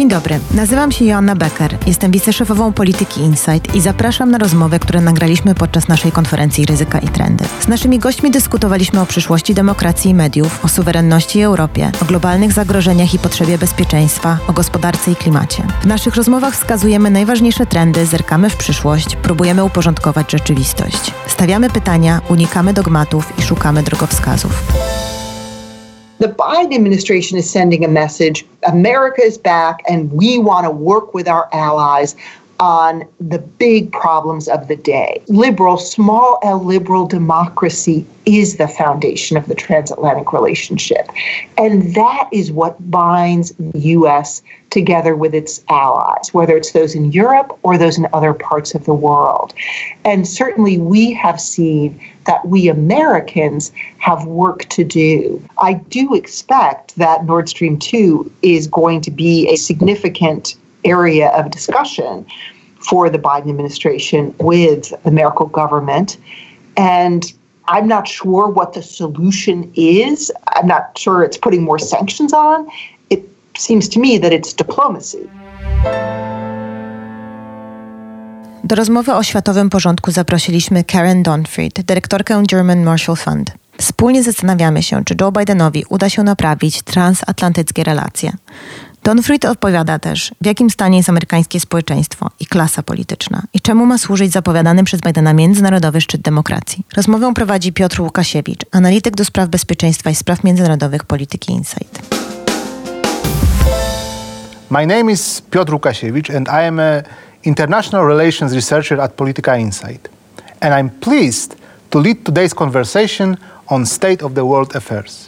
Dzień dobry, nazywam się Joanna Becker, jestem wiceszefową polityki Insight i zapraszam na rozmowę, które nagraliśmy podczas naszej konferencji Ryzyka i Trendy. Z naszymi gośćmi dyskutowaliśmy o przyszłości demokracji i mediów, o suwerenności i Europie, o globalnych zagrożeniach i potrzebie bezpieczeństwa, o gospodarce i klimacie. W naszych rozmowach wskazujemy najważniejsze trendy, zerkamy w przyszłość, próbujemy uporządkować rzeczywistość. Stawiamy pytania, unikamy dogmatów i szukamy drogowskazów. The Biden administration is sending a message, America is back and we want to work with our allies on the big problems of the day. Small L liberal democracy is the foundation of the transatlantic relationship. And that is what binds the U.S. together with its allies, whether it's those in Europe or those in other parts of the world. And certainly we have seen that we Americans have work to do. I do expect that Nord Stream 2 is going to be a significant area of discussion for the Biden administration with the Merkel government. And I'm not sure what the solution is. I'm not sure it's putting more sanctions on. It seems to me that it's diplomacy. Do rozmowy o światowym porządku zaprosiliśmy Karen Donfried, dyrektorkę German Marshall Fund. Wspólnie zastanawiamy się, czy Joe Bidenowi uda się naprawić transatlantyckie relacje. Donfried odpowiada też, w jakim stanie jest amerykańskie społeczeństwo i klasa polityczna i czemu ma służyć zapowiadany przez Bidena międzynarodowy szczyt demokracji. Rozmowę prowadzi Piotr Łukasiewicz, analityk do spraw bezpieczeństwa i spraw międzynarodowych polityki Insight. My name is Piotr Łukasiewicz and I am a international relations researcher at Politica Insight. And I'm pleased to lead today's conversation on state of the world affairs.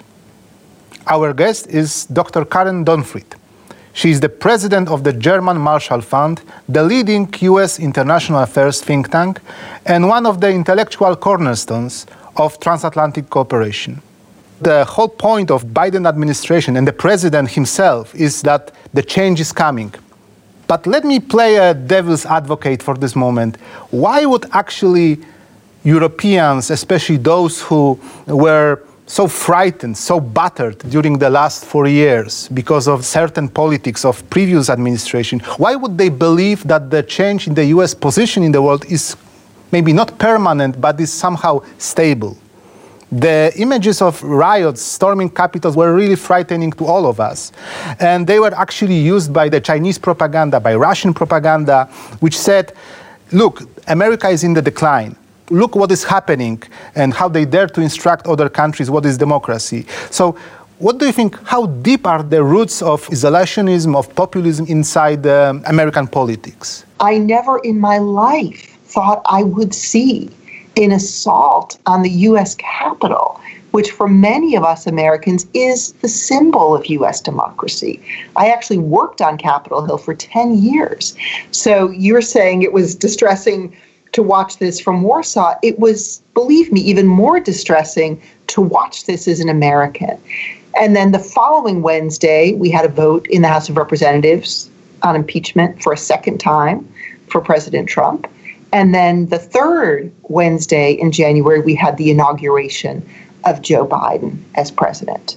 Our guest is Dr. Karen Donfried. She is the president of the German Marshall Fund, the leading US international affairs think tank, and one of the intellectual cornerstones of transatlantic cooperation. The whole point of Biden administration and the president himself is that the change is coming. But let me play a devil's advocate for this moment. Why would actually Europeans, especially those who were so frightened, so battered during the last 4 years because of certain politics of previous administration, why would they believe that the change in the US position in the world is maybe not permanent, but is somehow stable? The images of riots storming capitals were really frightening to all of us. And they were actually used by the Chinese propaganda, by Russian propaganda, which said, look, America is in the decline. Look what is happening and how they dare to instruct other countries what is democracy. So what do you think, how deep are the roots of isolationism, of populism inside American politics? I never in my life thought I would see an assault on the U.S. Capitol, which for many of us Americans is the symbol of U.S. democracy. I actually worked on Capitol Hill for 10 years. So you're saying it was distressing to watch this from Warsaw. It was, believe me, even more distressing to watch this as an American. And then the following Wednesday, we had a vote in the House of Representatives on impeachment for a second time for President Trump. And then the third Wednesday in January, we had the inauguration of Joe Biden as president.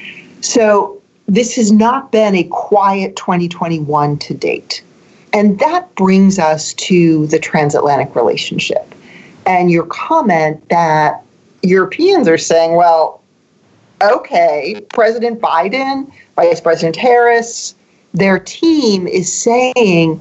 So this has not been a quiet 2021 to date. And that brings us to the transatlantic relationship. And your comment that Europeans are saying, well, okay, President Biden, Vice President Harris, their team is saying,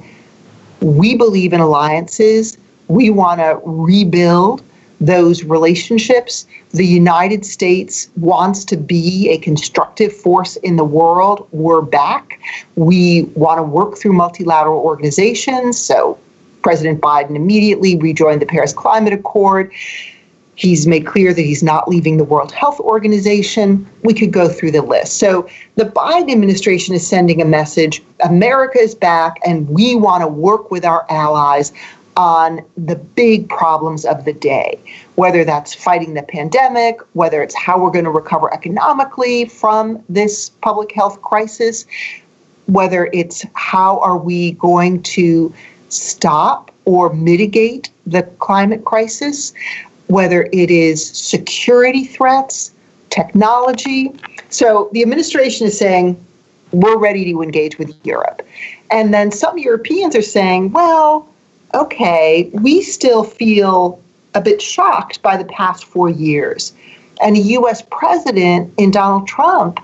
we believe in alliances. We want to rebuild those relationships. The United States wants to be a constructive force in the world. We're back. We want to work through multilateral organizations. So President Biden immediately rejoined the Paris Climate Accord. He's made clear that he's not leaving the World Health Organization. We could go through the list. So the Biden administration is sending a message, America is back and we want to work with our allies on the big problems of the day, whether that's fighting the pandemic, whether it's how we're going to recover economically from this public health crisis, whether it's how are we going to stop or mitigate the climate crisis, whether it is security threats, technology. So the administration is saying, we're ready to engage with Europe. And then some Europeans are saying, well, okay, we still feel a bit shocked by the past 4 years. And a U.S. president in Donald Trump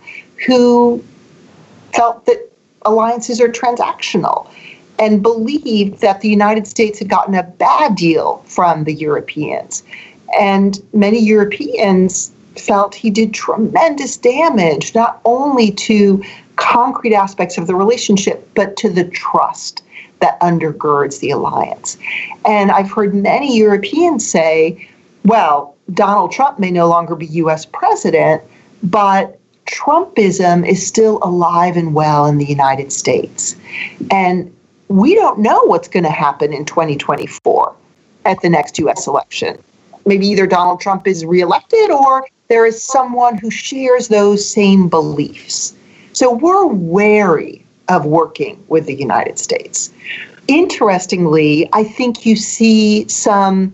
who felt that alliances are transactional and believed that the United States had gotten a bad deal from the Europeans. And many Europeans felt he did tremendous damage, not only to concrete aspects of the relationship, but to the trust that undergirds the alliance. And I've heard many Europeans say, well, Donald Trump may no longer be U.S. president, but Trumpism is still alive and well in the United States. And we don't know what's going to happen in 2024 at the next U.S. election. Maybe either Donald Trump is reelected or there is someone who shares those same beliefs. So we're wary of working with the United States. Interestingly, I think you see some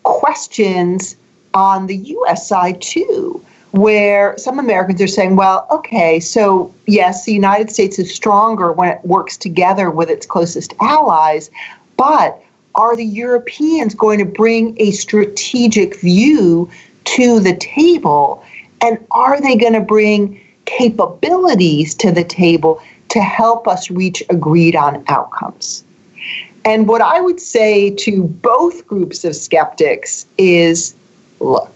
questions on the U.S. side too, where some Americans are saying, well, okay, so yes, the United States is stronger when it works together with its closest allies, but are the Europeans going to bring a strategic view to the table? And are they going to bring capabilities to the table to help us reach agreed on outcomes? And what I would say to both groups of skeptics is, look,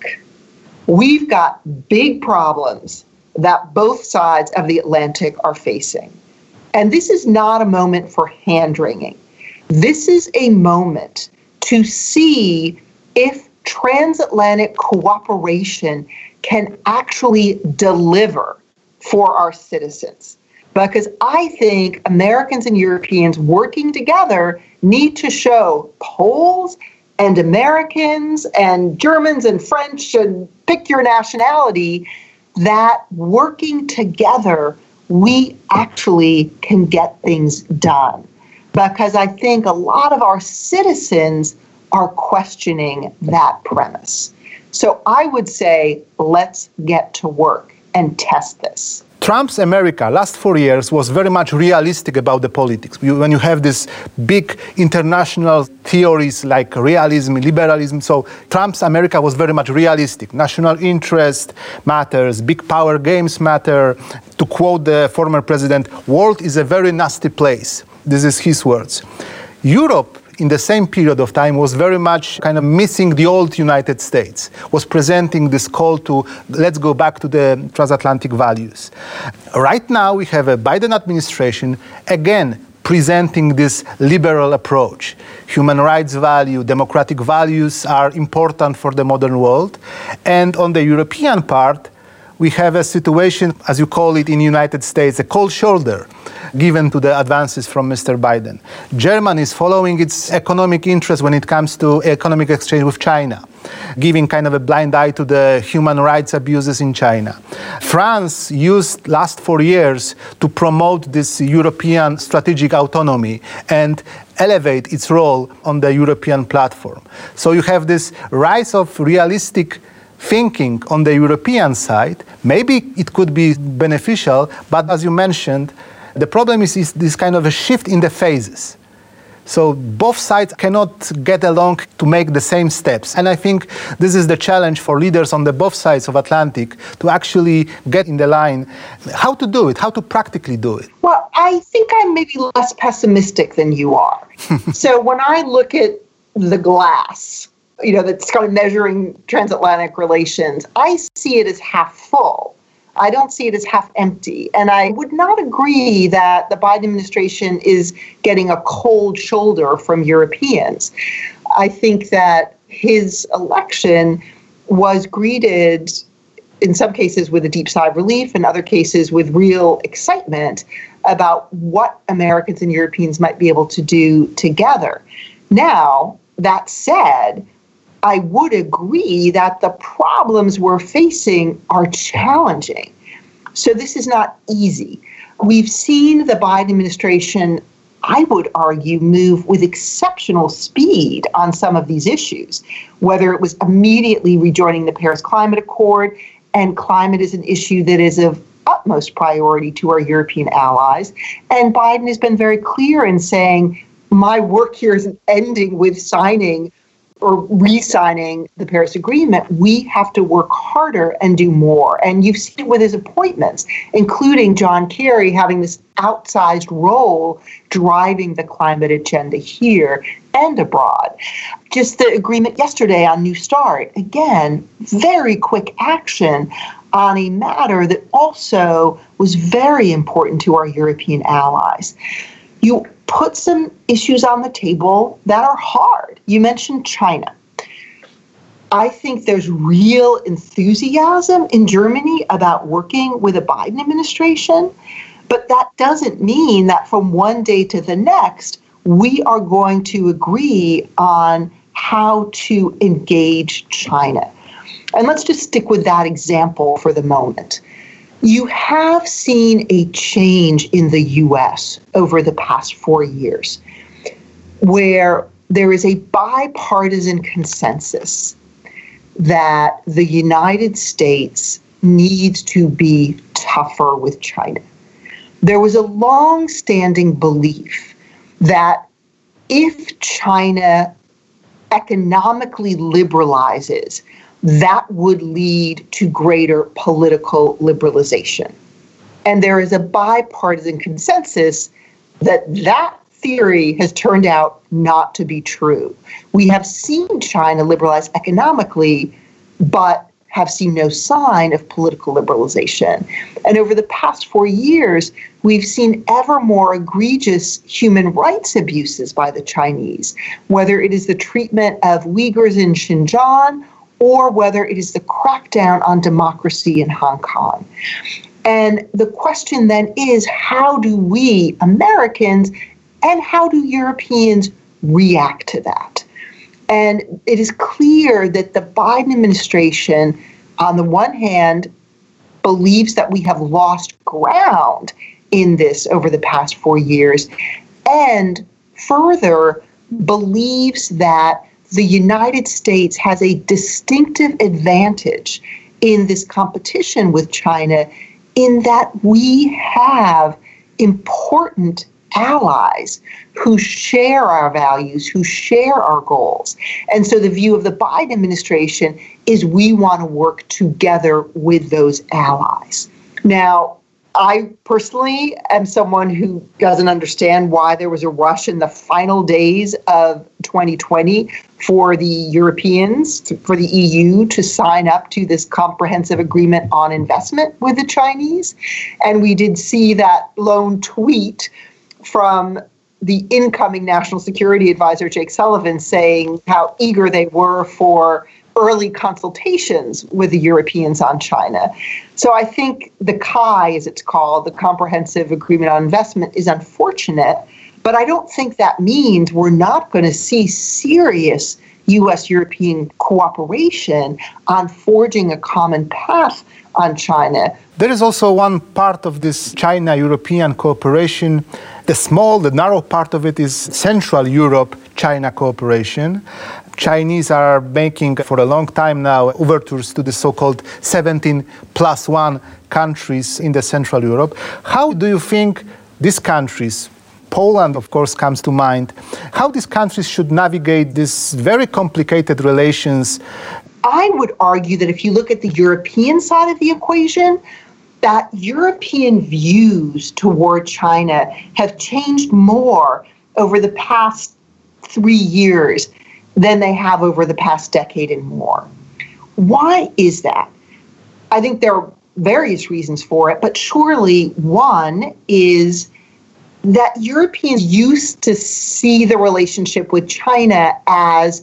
we've got big problems that both sides of the Atlantic are facing. And this is not a moment for hand-wringing. This is a moment to see if transatlantic cooperation can actually deliver for our citizens. Because I think Americans and Europeans working together need to show Poles and Americans and Germans and French and pick your nationality that working together, we actually can get things done. Because I think a lot of our citizens are questioning that premise. So I would say, let's get to work and test this. Trump's America last 4 years was very much realistic about the politics. When you have these big international theories like realism, liberalism, so Trump's America was very much realistic. National interest matters, big power games matter. To quote the former president, world is a very nasty place. This is his words. Europe, in the same period of time, was very much kind of missing the old United States, was presenting this call to let's go back to the transatlantic values. Right now, we have a Biden administration, again, presenting this liberal approach. Human rights value, democratic values are important for the modern world. And on the European part, we have a situation, as you call it in the United States, a cold shoulder given to the advances from Mr. Biden. Germany is following its economic interest when it comes to economic exchange with China, giving kind of a blind eye to the human rights abuses in China. France used last 4 years to promote this European strategic autonomy and elevate its role on the European platform. So you have this rise of realistic thinking on the European side. Maybe it could be beneficial, but as you mentioned, the problem is this kind of a shift in the phases. So both sides cannot get along to make the same steps. And I think this is the challenge for leaders on the both sides of Atlantic to actually get in the line. How to do it, how to practically do it. Well, I think I'm maybe less pessimistic than you are. So when I look at the glass, that's kind of measuring transatlantic relations, I see it as half full. I don't see it as half empty. And I would not agree that the Biden administration is getting a cold shoulder from Europeans. I think that his election was greeted, in some cases, with a deep sigh of relief, in other cases with real excitement about what Americans and Europeans might be able to do together. Now, that said, I would agree that the problems we're facing are challenging. So this is not easy. We've seen the Biden administration, I would argue, move with exceptional speed on some of these issues, whether it was immediately rejoining the Paris Climate Accord, and climate is an issue that is of utmost priority to our European allies. And Biden has been very clear in saying, my work here isn't ending with signing or re-signing the Paris Agreement. We have to work harder and do more. And you've seen it with his appointments, including John Kerry having this outsized role driving the climate agenda here and abroad. Just the agreement yesterday on New START, again, very quick action on a matter that also was very important to our European allies. You put some issues on the table that are hard. You mentioned China. I think there's real enthusiasm in Germany about working with a Biden administration, but that doesn't mean that from one day to the next, we are going to agree on how to engage China. And let's just stick with that example for the moment. You have seen a change in the U.S. over the past 4 years, where there is a bipartisan consensus that the United States needs to be tougher with China. There was a long-standing belief that if China economically liberalizes, that would lead to greater political liberalization. And there is a bipartisan consensus that that theory has turned out not to be true. We have seen China liberalize economically, but have seen no sign of political liberalization. And over the past 4 years, we've seen ever more egregious human rights abuses by the Chinese, whether it is the treatment of Uyghurs in Xinjiang or whether it is the crackdown on democracy in Hong Kong. And the question then is, how do we, Americans, and how do Europeans react to that? And it is clear that the Biden administration, on the one hand, believes that we have lost ground in this over the past 4 years, and further believes that the United States has a distinctive advantage in this competition with China in that we have important allies who share our values, who share our goals. And so the view of the Biden administration is we want to work together with those allies. Now, I personally am someone who doesn't understand why there was a rush in the final days of 2020 for the Europeans, for the EU to sign up to this comprehensive agreement on investment with the Chinese. And we did see that lone tweet from the incoming National Security Advisor, Jake Sullivan, saying how eager they were for early consultations with the Europeans on China. So I think the CAI, as it's called, the Comprehensive Agreement on Investment, is unfortunate, but I don't think that means we're not going to see serious U.S.-European cooperation on forging a common path on China. There is also one part of this China-European cooperation. The narrow part of it is Central Europe-China cooperation. Chinese are making for a long time now overtures to the so-called 17+1 countries in the Central Europe. How do you think these countries, Poland of course comes to mind, how these countries should navigate these very complicated relations? I would argue that if you look at the European side of the equation, that European views toward China have changed more over the past 3 years than they have over the past decade and more. Why is that? I think there are various reasons for it, but surely one is that Europeans used to see the relationship with China as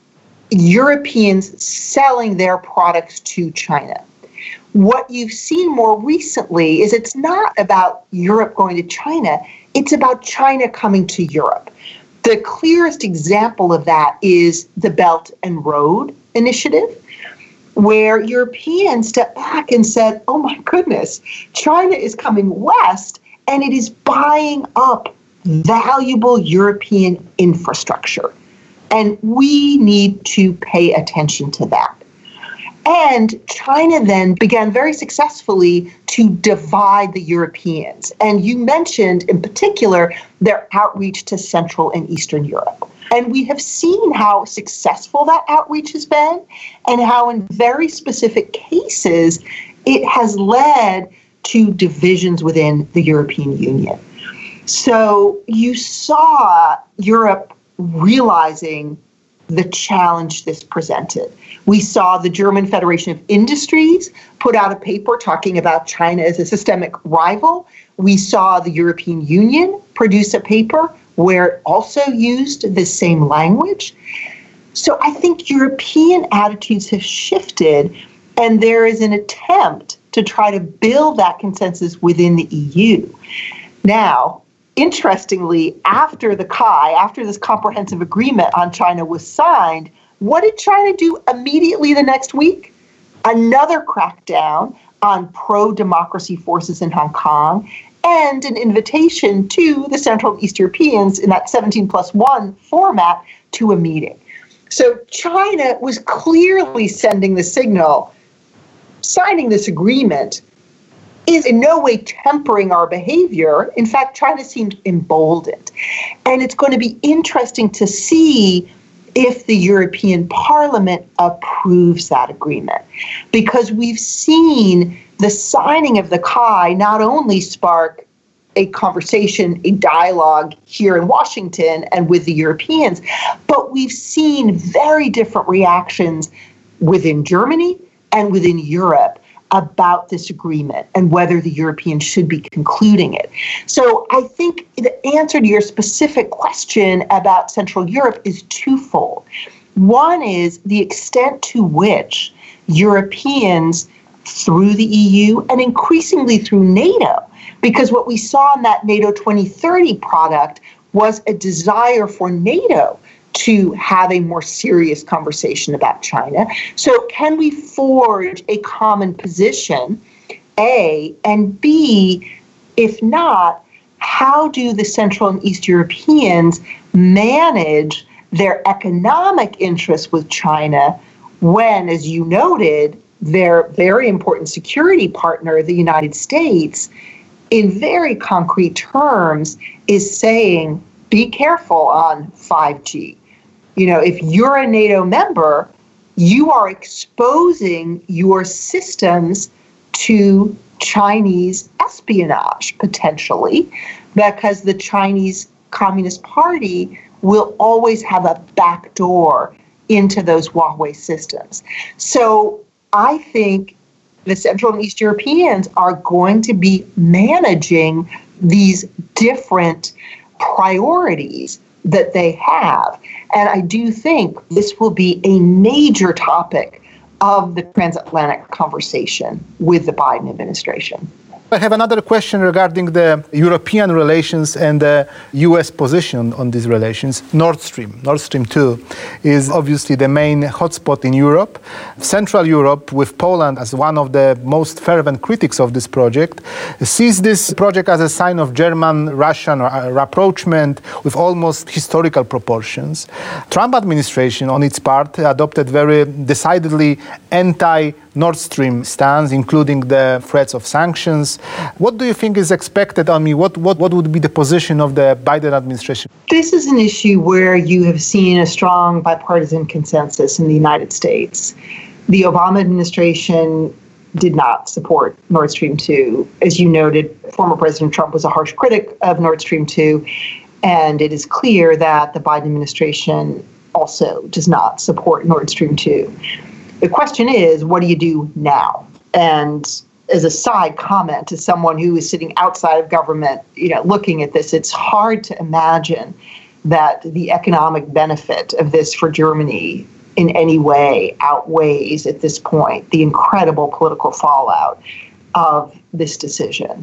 Europeans selling their products to China. What you've seen more recently is it's not about Europe going to China, it's about China coming to Europe. The clearest example of that is the Belt and Road Initiative, where Europeans stepped back and said, oh my goodness, China is coming west and it is buying up valuable European infrastructure. And we need to pay attention to that. And China then began very successfully to divide the Europeans. And you mentioned in particular their outreach to Central and Eastern Europe. And we have seen how successful that outreach has been and how in very specific cases it has led to divisions within the European Union. So you saw Europe realizing the challenge this presented. We saw the German Federation of Industries put out a paper talking about China as a systemic rival. We saw the European Union produce a paper where it also used the same language. So I think European attitudes have shifted, and there is an attempt to try to build that consensus within the EU. Now, interestingly, after the CAI, after this comprehensive agreement on China was signed, what did China do immediately the next week? Another crackdown on pro-democracy forces in Hong Kong and an invitation to the Central and East Europeans in that 17+1 format to a meeting. So China was clearly sending the signal, signing this agreement is in no way tempering our behavior. In fact, China seemed emboldened. And it's going to be interesting to see if the European Parliament approves that agreement. Because we've seen the signing of the CAI not only spark a conversation, a dialogue here in Washington and with the Europeans, but we've seen very different reactions within Germany and within Europe about this agreement and whether the Europeans should be concluding it. So I think the answer to your specific question about Central Europe is twofold. One is the extent to which Europeans, through the EU and increasingly through NATO, because what we saw in that NATO 2030 product was a desire for NATO to have a more serious conversation about China. So can we forge a common position, A, and B, if not, how do the Central and East Europeans manage their economic interests with China when, as you noted, their very important security partner, the United States, in very concrete terms, is saying, be careful on 5G. You know, if you're a NATO member, you are exposing your systems to Chinese espionage, potentially, because the Chinese Communist Party will always have a backdoor into those Huawei systems. So I think the Central and East Europeans are going to be managing these different priorities that they have. And I do think this will be a major topic of the transatlantic conversation with the Biden administration. I have another question regarding the European relations and the US position on these relations. Nord Stream 2 is obviously the main hotspot in Europe. Central Europe, with Poland as one of the most fervent critics of this project, sees this project as a sign of German-Russian rapprochement with almost historical proportions. Trump administration, on its part, adopted very decidedly anti-Nord Stream stance, including the threats of sanctions. What do you think is expected? I mean, what would be the position of the Biden administration? This is an issue where you have seen a strong bipartisan consensus in the United States. The Obama administration did not support Nord Stream 2. As you noted, former President Trump was a harsh critic of Nord Stream 2, and it is clear that the Biden administration also does not support Nord Stream 2. The question is, what do you do now? And as a side comment to someone who is sitting outside of government, looking at this, it's hard to imagine that the economic benefit of this for Germany in any way outweighs at this point the incredible political fallout of this decision.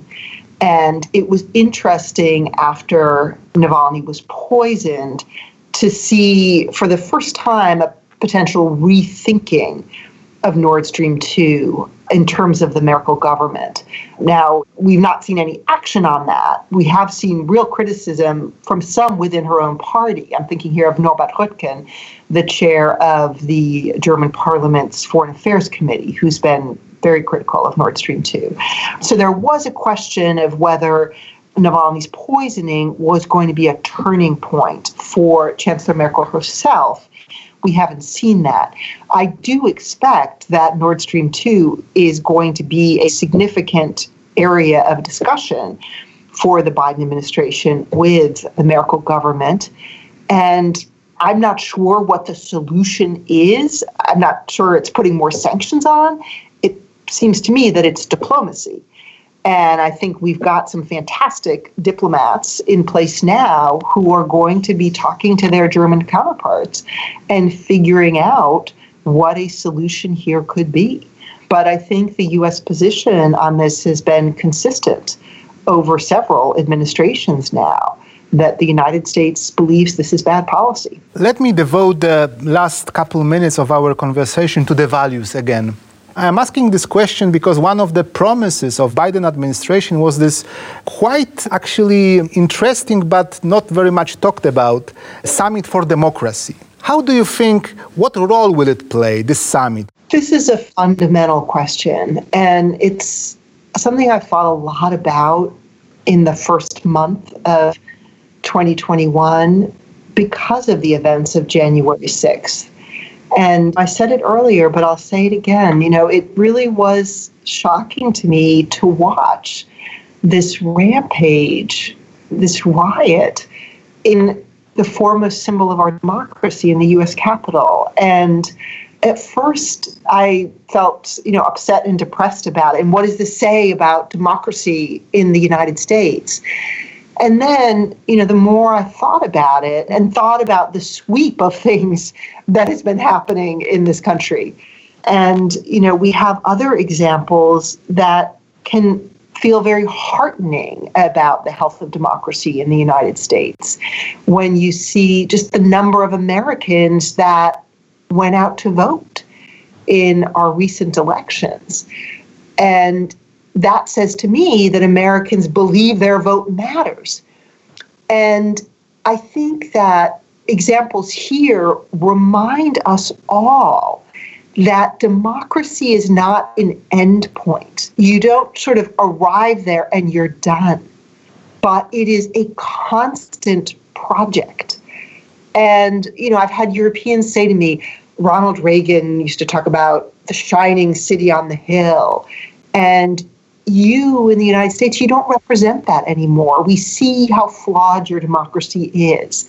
And it was interesting after Navalny was poisoned to see for the first time a potential rethinking of Nord Stream 2 in terms of the Merkel government. Now, we've not seen any action on that. We have seen real criticism from some within her own party. I'm thinking here of Norbert Röttgen, the chair of the German parliament's Foreign Affairs Committee, who's been very critical of Nord Stream 2. So there was a question of whether Navalny's poisoning was going to be a turning point for Chancellor Merkel herself. We haven't seen that. I do expect that Nord Stream 2 is going to be a significant area of discussion for the Biden administration with the Merkel government. And I'm not sure what the solution is. I'm not sure it's putting more sanctions on. It seems to me that it's diplomacy. And I think we've got some fantastic diplomats in place now who are going to be talking to their German counterparts and figuring out what a solution here could be. But I think the U.S. position on this has been consistent over several administrations now, that the United States believes this is bad policy. Let me devote the last couple minutes of our conversation to the values again. I'm asking this question because one of the promises of Biden administration was this quite actually interesting but not very much talked about Summit for Democracy. How do you think, what role will it play, this summit? This is a fundamental question, and it's something I've thought a lot about in the first month of 2021 because of the events of January 6th. And I said it earlier, but I'll say it again. You know, it really was shocking to me to watch this rampage, this riot in the foremost symbol of our democracy in the U.S. Capitol. And at first, I felt, upset and depressed about it. And what does this say about democracy in the United States? And then, the more I thought about it and thought about the sweep of things that has been happening in this country. And, we have other examples that can feel very heartening about the health of democracy in the United States. When you see just the number of Americans that went out to vote in our recent elections. And that says to me that Americans believe their vote matters. And I think that examples here remind us all that democracy is not an end point. You don't sort of arrive there and you're done, but it is a constant project. And, I've had Europeans say to me, Ronald Reagan used to talk about the shining city on the hill. And you in the United States, you don't represent that anymore. We see how flawed your democracy is.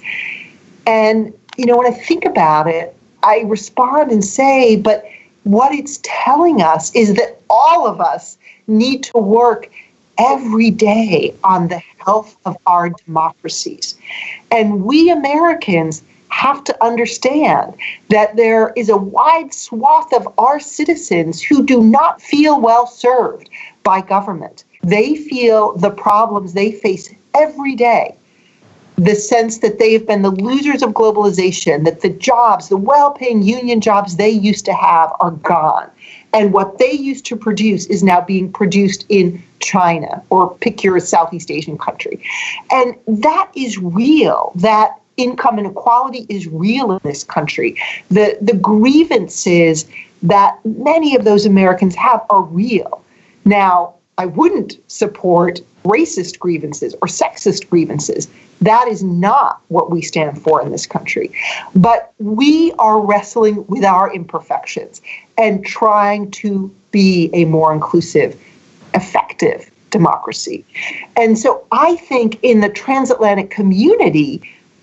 And, when I think about it, I respond and say, but what it's telling us is that all of us need to work every day on the health of our democracies. And we Americans have to understand that there is a wide swath of our citizens who do not feel well served by government. They feel the problems they face every day, the sense that they have been the losers of globalization, that the jobs, the well-paying union jobs they used to have are gone. And what they used to produce is now being produced in China, or pick your Southeast Asian country. And that is real. That income inequality is real in this country. The grievances that many of those Americans have are real. Now, I wouldn't support racist grievances or sexist grievances. That is not what we stand for in this country. But we are wrestling with our imperfections and trying to be a more inclusive, effective democracy. And so I think in the transatlantic community,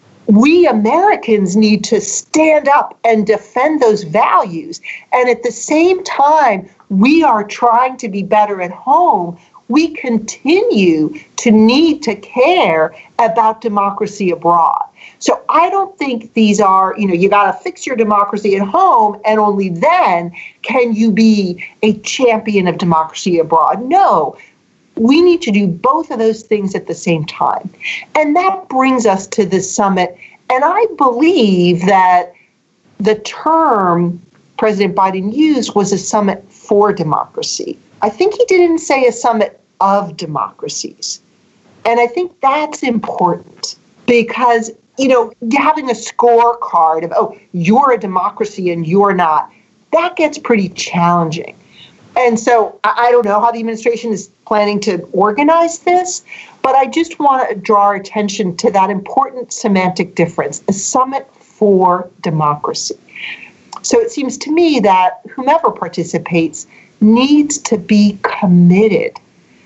we Americans need to stand up and defend those values. And at the same time, we are trying to be better at home. We continue to need to care about democracy abroad. So I don't think these are, you got to fix your democracy at home and only then can you be a champion of democracy abroad. No, we need to do both of those things at the same time. And that brings us to this summit. And I believe that the term President Biden used was a summit for democracy. I think he didn't say a summit of democracies. And I think that's important because, having a scorecard of, you're a democracy and you're not, that gets pretty challenging. And so I don't know how the administration is planning to organize this, but I just want to draw our attention to that important semantic difference, a summit for democracy. So it seems to me that whomever participates needs to be committed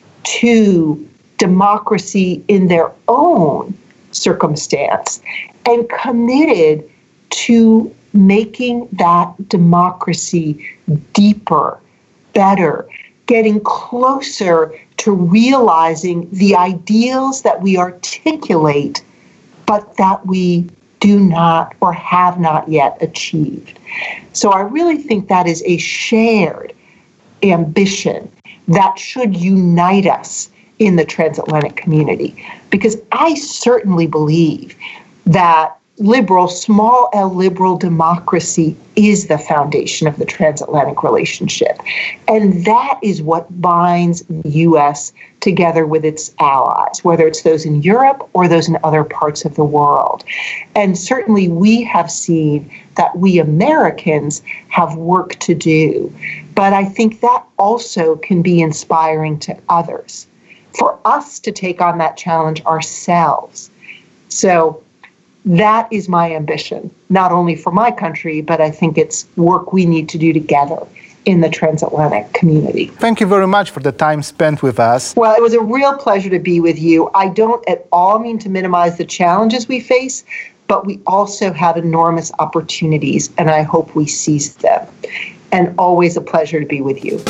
to democracy in their own circumstance and committed to making that democracy deeper, better, getting closer to realizing the ideals that we articulate, but that we do not or have not yet achieved. So I really think that is a shared ambition that should unite us in the transatlantic community, because I certainly believe that small L liberal democracy is the foundation of the transatlantic relationship. And that is what binds the U.S. together with its allies, whether it's those in Europe or those in other parts of the world. And certainly we have seen that we Americans have work to do. But I think that also can be inspiring to others, for us to take on that challenge ourselves. So that is my ambition, not only for my country, but I think it's work we need to do together in the transatlantic community. Thank you very much for the time spent with us. Well, it was a real pleasure to be with you. I don't at all mean to minimize the challenges we face, but we also have enormous opportunities, and I hope we seize them. And always a pleasure to be with you.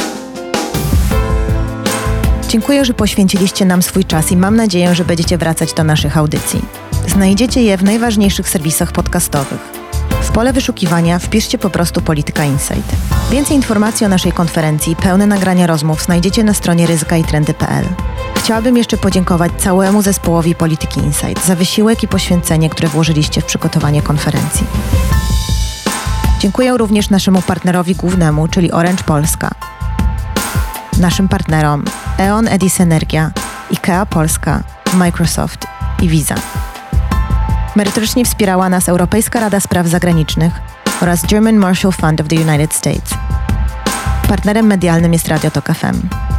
Dziękuję, że poświęciliście nam swój czas i mam nadzieję, że będziecie wracać do naszych audycji. Znajdziecie je w najważniejszych serwisach podcastowych. W pole wyszukiwania wpiszcie po prostu Polityka Insight. Więcej informacji o naszej konferencji i pełne nagrania rozmów znajdziecie na stronie ryzykaitrendy.pl. Chciałabym jeszcze podziękować całemu zespołowi Polityki Insight za wysiłek i poświęcenie, które włożyliście w przygotowanie konferencji. Dziękuję również naszemu partnerowi głównemu, czyli Orange Polska, naszym partnerom E.ON Edis Energia, IKEA Polska, Microsoft i Visa. Merytorycznie wspierała nas Europejska Rada Spraw Zagranicznych oraz German Marshall Fund of the United States. Partnerem medialnym jest Radio Tok FM.